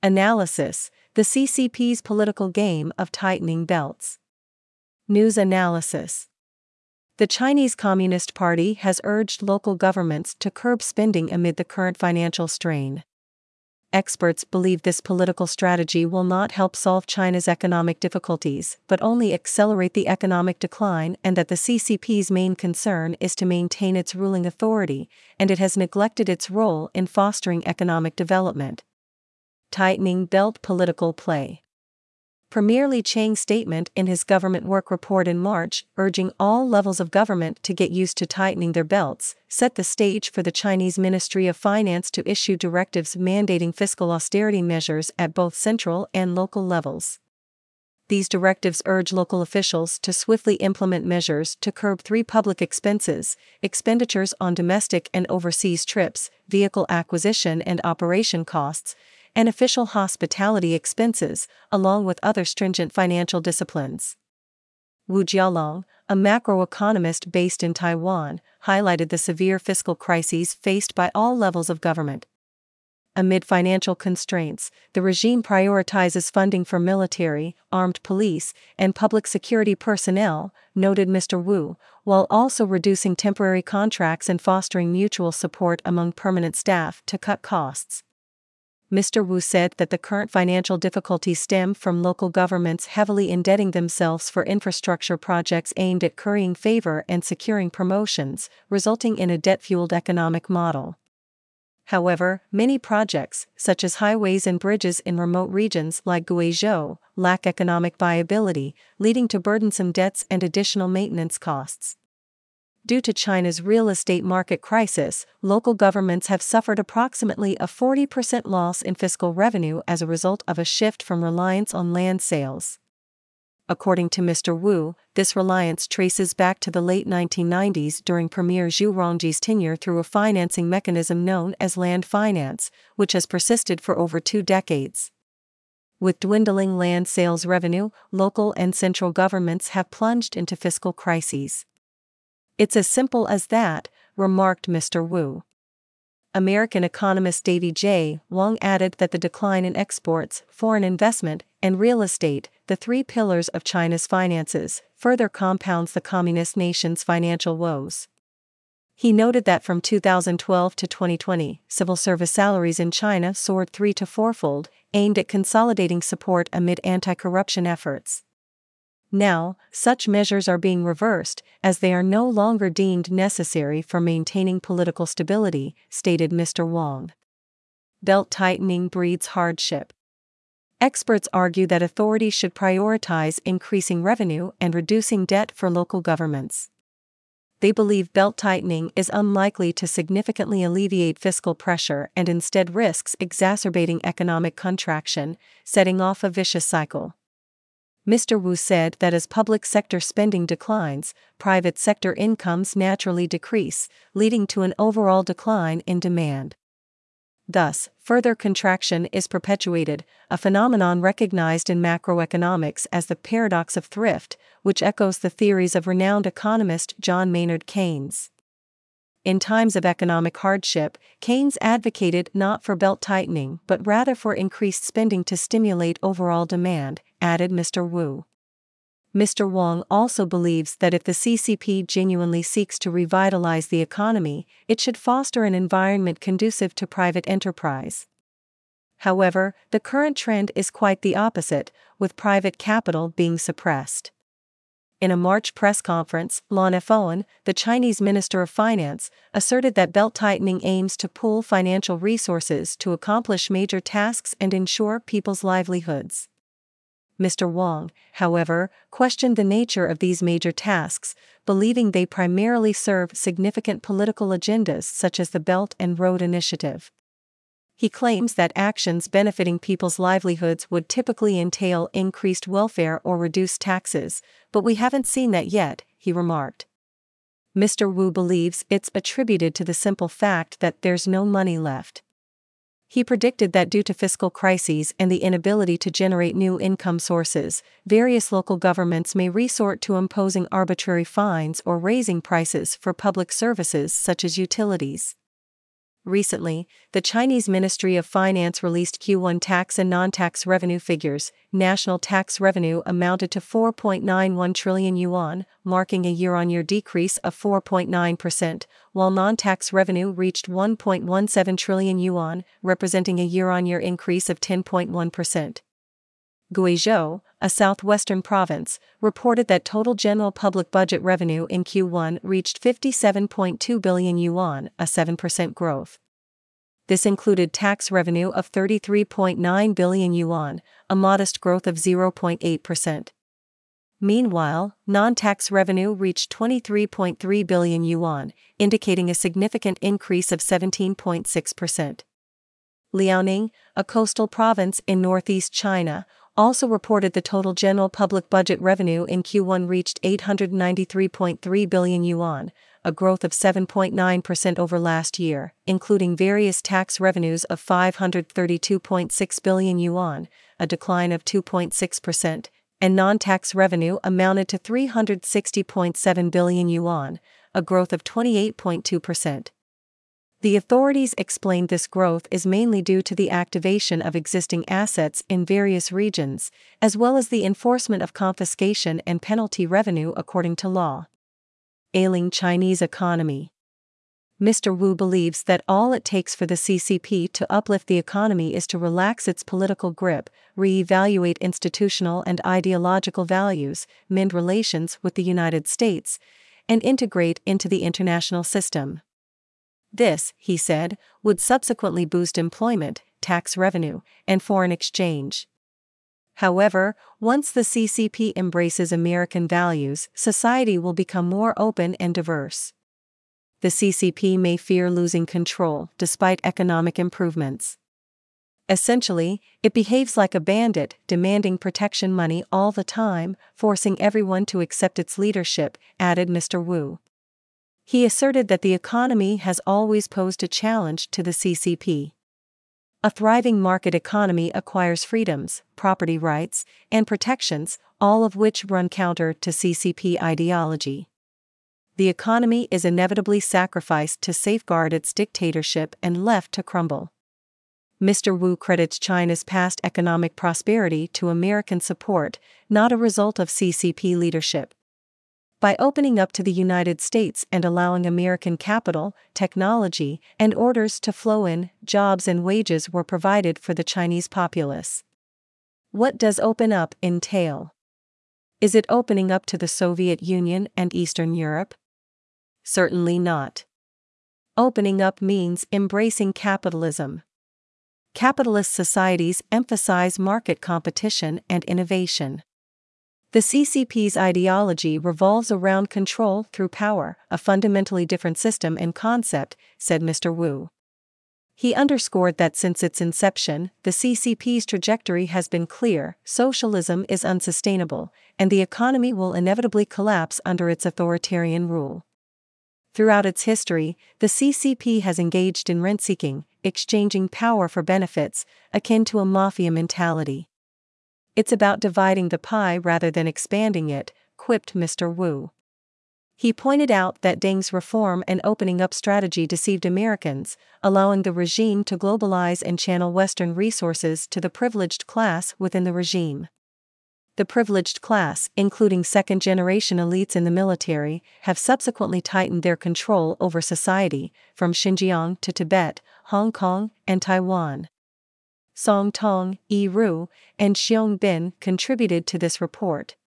Analysis: the CCP's political game of tightening belts. News analysis. The Chinese Communist Party has urged local governments to curb spending amid the current financial strain. Experts believe this political strategy will not help solve China's economic difficulties, but only accelerate the economic decline, and that the CCP's main concern is to maintain its ruling authority, and it has neglected its role in fostering economic development. Tightening belt political play. Premier Li Qiang's statement in his government work report in March, urging all levels of government to get used to tightening their belts, set the stage for the Chinese Ministry of Finance to issue directives mandating fiscal austerity measures at both central and local levels. These directives urge local officials to swiftly implement measures to curb three public expenses: expenditures on domestic and overseas trips, vehicle acquisition and operation costs, and official hospitality expenses, along with other stringent financial disciplines. Wu Jialong, a macroeconomist based in Taiwan, highlighted the severe fiscal crises faced by all levels of government. Amid financial constraints, the regime prioritizes funding for military, armed police, and public security personnel, noted Mr. Wu, while also reducing temporary contracts and fostering mutual support among permanent staff to cut costs. Mr. Wu said that the current financial difficulties stem from local governments heavily indebting themselves for infrastructure projects aimed at currying favor and securing promotions, resulting in a debt-fueled economic model. However, many projects, such as highways and bridges in remote regions like Guizhou, lack economic viability, leading to burdensome debts and additional maintenance costs. Due to China's real estate market crisis, local governments have suffered approximately a 40% loss in fiscal revenue as a result of a shift from reliance on land sales. According to Mr. Wu, this reliance traces back to the late 1990s during Premier Zhu Rongji's tenure through a financing mechanism known as land finance, which has persisted for over 2 decades. With dwindling land sales revenue, local and central governments have plunged into fiscal crises. It's as simple as that, remarked Mr. Wu. American economist David J. Wong added that the decline in exports, foreign investment, and real estate, the 3 pillars of China's finances, further compounds the communist nation's financial woes. He noted that from 2012 to 2020, civil service salaries in China soared 3- to 4-fold, aimed at consolidating support amid anti-corruption efforts. Now, such measures are being reversed, as they are no longer deemed necessary for maintaining political stability, stated Mr. Wong. Belt tightening breeds hardship. Experts argue that authorities should prioritize increasing revenue and reducing debt for local governments. They believe belt tightening is unlikely to significantly alleviate fiscal pressure and instead risks exacerbating economic contraction, setting off a vicious cycle. Mr. Wu said that as public sector spending declines, private sector incomes naturally decrease, leading to an overall decline in demand. Thus, further contraction is perpetuated, a phenomenon recognized in macroeconomics as the paradox of thrift, which echoes the theories of renowned economist John Maynard Keynes. In times of economic hardship, Keynes advocated not for belt tightening but rather for increased spending to stimulate overall demand, added Mr. Wu. Mr. Wong also believes that if the CCP genuinely seeks to revitalize the economy, it should foster an environment conducive to private enterprise. However, the current trend is quite the opposite, with private capital being suppressed. In a March press conference, Lan Efeng, the Chinese Minister of Finance, asserted that belt tightening aims to pool financial resources to accomplish major tasks and ensure people's livelihoods. Mr. Wong, however, questioned the nature of these major tasks, believing they primarily serve significant political agendas such as the Belt and Road Initiative. He claims that actions benefiting people's livelihoods would typically entail increased welfare or reduced taxes, but we haven't seen that yet, he remarked. Mr. Wu believes it's attributed to the simple fact that there's no money left. He predicted that due to fiscal crises and the inability to generate new income sources, various local governments may resort to imposing arbitrary fines or raising prices for public services such as utilities. Recently, the Chinese Ministry of Finance released Q1 tax and non-tax revenue figures. National tax revenue amounted to 4.91 trillion yuan, marking a year-on-year decrease of 4.9%, while non-tax revenue reached 1.17 trillion yuan, representing a year-on-year increase of 10.1%. Guizhou, a southwestern province, reported that total general public budget revenue in Q1 reached 57.2 billion yuan, a 7% growth. This included tax revenue of 33.9 billion yuan, a modest growth of 0.8%. Meanwhile, non-tax revenue reached 23.3 billion yuan, indicating a significant increase of 17.6%. Liaoning, a coastal province in northeast China, also reported the total general public budget revenue in Q1 reached 893.3 billion yuan, a growth of 7.9% over last year, including various tax revenues of 532.6 billion yuan, a decline of 2.6%, and non-tax revenue amounted to 360.7 billion yuan, a growth of 28.2%. The authorities explained this growth is mainly due to the activation of existing assets in various regions, as well as the enforcement of confiscation and penalty revenue according to law. Ailing Chinese economy. Mr. Wu believes that all it takes for the CCP to uplift the economy is to relax its political grip, re-evaluate institutional and ideological values, mend relations with the United States, and integrate into the international system. This, he said, would subsequently boost employment, tax revenue, and foreign exchange. However, once the CCP embraces American values, society will become more open and diverse. The CCP may fear losing control despite economic improvements. Essentially, it behaves like a bandit, demanding protection money all the time, forcing everyone to accept its leadership, added Mr. Wu. He asserted that the economy has always posed a challenge to the CCP. A thriving market economy acquires freedoms, property rights, and protections, all of which run counter to CCP ideology. The economy is inevitably sacrificed to safeguard its dictatorship and left to crumble. Mr. Wu credits China's past economic prosperity to American support, not a result of CCP leadership. By opening up to the United States and allowing American capital, technology, and orders to flow in, jobs and wages were provided for the Chinese populace. What does open up entail? Is it opening up to the Soviet Union and Eastern Europe? Certainly not. Opening up means embracing capitalism. Capitalist societies emphasize market competition and innovation. The CCP's ideology revolves around control through power, a fundamentally different system and concept, said Mr. Wu. He underscored that since its inception, the CCP's trajectory has been clear: socialism is unsustainable, and the economy will inevitably collapse under its authoritarian rule. Throughout its history, the CCP has engaged in rent-seeking, exchanging power for benefits, akin to a mafia mentality. It's about dividing the pie rather than expanding it, quipped Mr. Wu. He pointed out that Deng's reform and opening up strategy deceived Americans, allowing the regime to globalize and channel Western resources to the privileged class within the regime. The privileged class, including second-generation elites in the military, have subsequently tightened their control over society, from Xinjiang to Tibet, Hong Kong, and Taiwan. Song Tong, Yi Ru, and Xiong Bin contributed to this report.